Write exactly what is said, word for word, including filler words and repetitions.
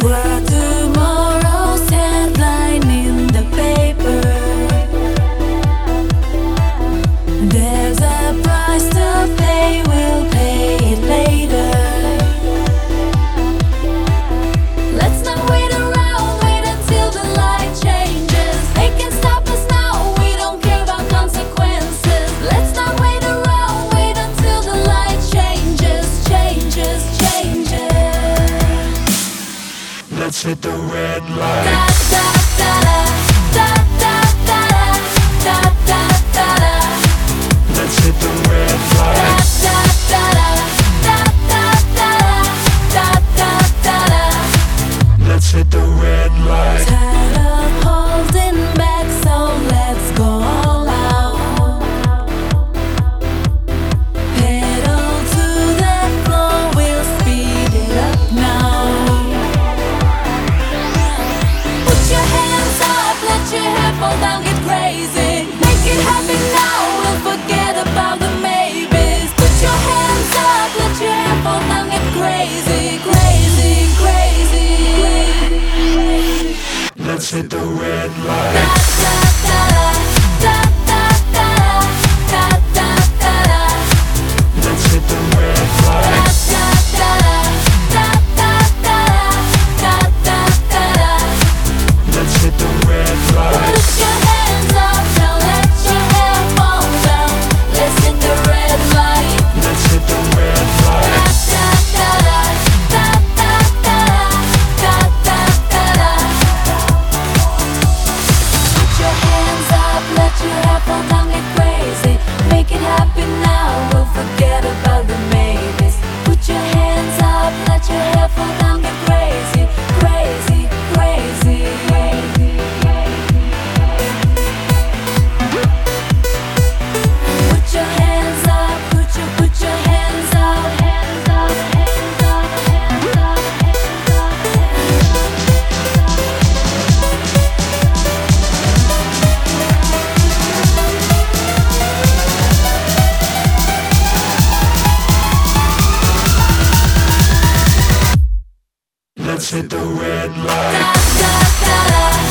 We're tomorrow's headline in the paper. There's a price to pay, we'll pay it later. Let's not wait around, wait until the light changes. They can stop us now, we don't care about consequences. Let's not wait around, wait until the light changes, changes, changes. Let's hit the red light. Da da da da da da da da da da. Let's hit the red light. Da da da da da da da da da da. Let's hit the red light. Tired of holding back, so let's go all out. Pedal to the floor, we'll speed it up now. Put your hands up, let your hair fall down, get crazy. Make it happen now, we'll forget about the maybes. Put your hands up, let your hair fall down, get crazy, crazy, crazy. Let's hit the red light. Da da da da da da da da da da. Let's hit the red light. Da da da da da da da da da. Let's hit the red light. Put your hands up now, let your hair fall down. Let's hit the red light. Let's hit the red light. Da da da da da da da da da. Put your hands up, let your hair fall down, get crazy. Make it happen now, we'll forget about the maybes. Put your hands up, let your hair fall down, get crazy, crazy, crazy, crazy. Put your hands up, put your, put your hands up, hands up, hands up, hands up, hands up, Let's hit the red light. da da da da.